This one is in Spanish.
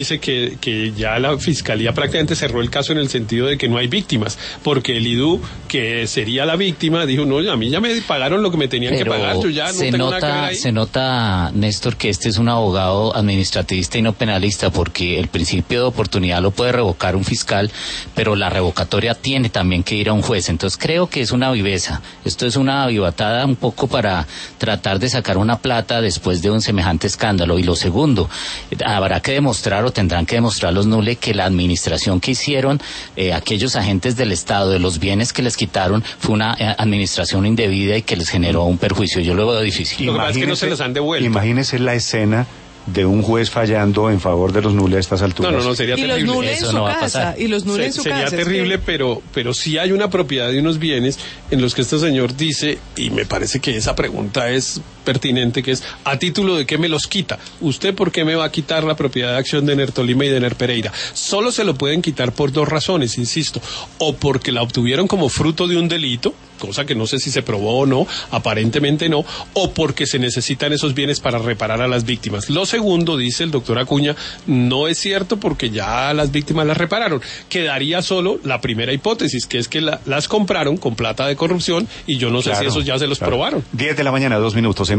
dice que ya la fiscalía prácticamente cerró el caso en el sentido de que no hay víctimas, porque el IDU, que sería la víctima, dijo, no, a mí ya me pagaron lo que me tenían que pagar, yo ya no tengo nada que ver ahí. Se nota, Néstor, que este es un abogado administrativista y no penalista, porque el principio de oportunidad lo puede revocar un fiscal, pero la revocatoria tiene también que ir a un juez. Entonces creo que es una viveza, esto es una vivatada un poco para tratar de sacar una plata después de un semejante escándalo. Y lo segundo, habrá que demostrar o tendrán que demostrar los Nule que la administración que hicieron aquellos agentes del Estado, de los bienes que les quitaron, fue una administración indebida y que les generó un perjuicio. Yo lo veo difícil. Lo que pasa es que no se los han devuelto. Imagínese la escena de un juez fallando en favor de los Nule a estas alturas. No, sería terrible. Y los Nule en Eso su no va a casa. pasar. Y los Nule en su sería casa. terrible, pero sí hay una propiedad de unos bienes en los que este señor dice, y me parece que esa pregunta es pertinente, que es, ¿a título de qué me los quita? ¿Usted por qué me va a quitar la propiedad de acción de Ener Tolima y de Ener Pereira? Solo se lo pueden quitar por dos razones, insisto, o porque la obtuvieron como fruto de un delito, cosa que no sé si se probó o no, aparentemente no, o porque se necesitan esos bienes para reparar a las víctimas. Lo segundo, dice el doctor Acuña, no es cierto porque ya las víctimas las repararon. Quedaría solo la primera hipótesis, que es que las compraron con plata de corrupción y yo no sé si esos ya se los probaron. 10 de la mañana, 2 minutos.